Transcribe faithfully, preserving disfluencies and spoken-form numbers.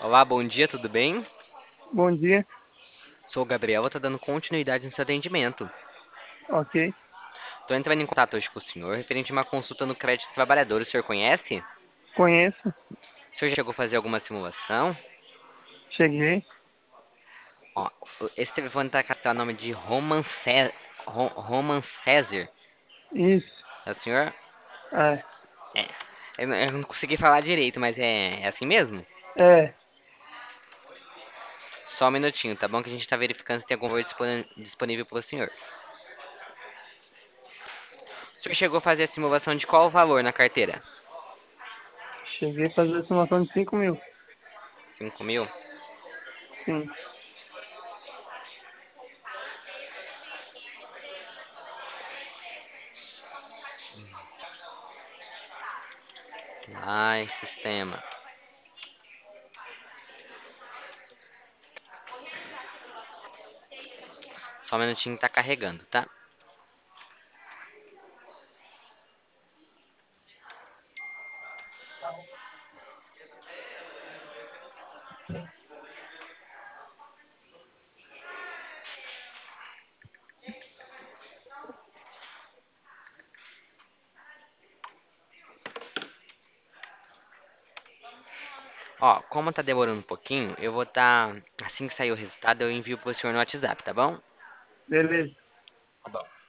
Olá, bom dia, tudo bem? Bom dia. Sou o Gabriel, vou estar dando continuidade no seu atendimento. Ok. Estou entrando em contato hoje com o senhor referente a uma consulta no crédito dos trabalhadores. O senhor conhece? Conheço. O senhor já chegou a fazer alguma simulação? Cheguei. Ó, esse telefone está com o nome de Roman, Cé... Ro- Roman César. Isso. É o senhor? É. É. Eu não, eu não consegui falar direito, mas é, é assim mesmo? É. Só um minutinho, tá bom? Que a gente está verificando se tem algum valor dispone- disponível para o senhor. O senhor chegou a fazer a simulação de qual valor na carteira? Cheguei a fazer a estimação de cinco mil. Cinco mil? Sim. Ai, sistema. Só um minutinho que tá carregando, tá? Ó, como tá demorando um pouquinho, eu vou tá. Assim que sair o resultado, eu envio pro senhor no WhatsApp, tá bom? Beleza.